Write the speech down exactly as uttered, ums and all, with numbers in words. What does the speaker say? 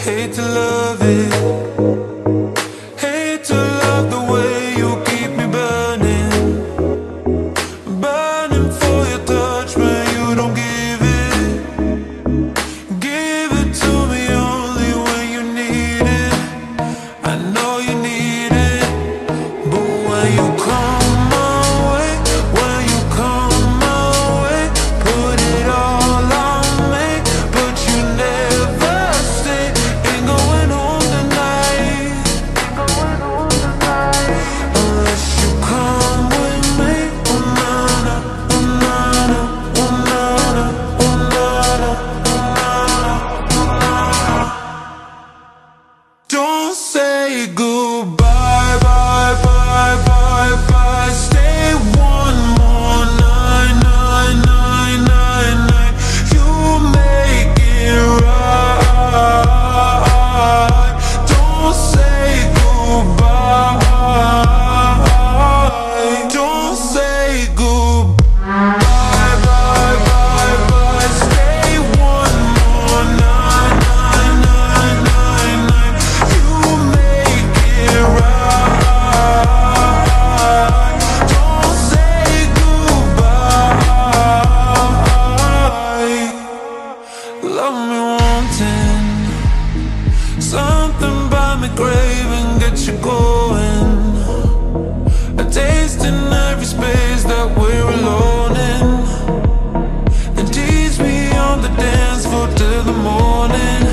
hate to love it, hate to love the way you keep me burning, burning for your touch when you don't give it, give it to me only when you need it. I know you need it, but when you come my way, when you come my way, put it all on me, but you never stay. Ain't going home tonight unless you come with me. Oh na na, oh na na, oh na na, oh na na, oh na na. Don't say goodbye, bye, bye, bye, bye. Stay one more night, night, night, night, night. You make it right. Don't say goodbye. Don't say goodbye, bye, bye, bye. Stay one more night, night, night, night, night. You make it right. Don't say goodbye. Love me wanting something by me craving, get you going. A taste in every space that we're alone in, and tease me on the dance floor till the morning.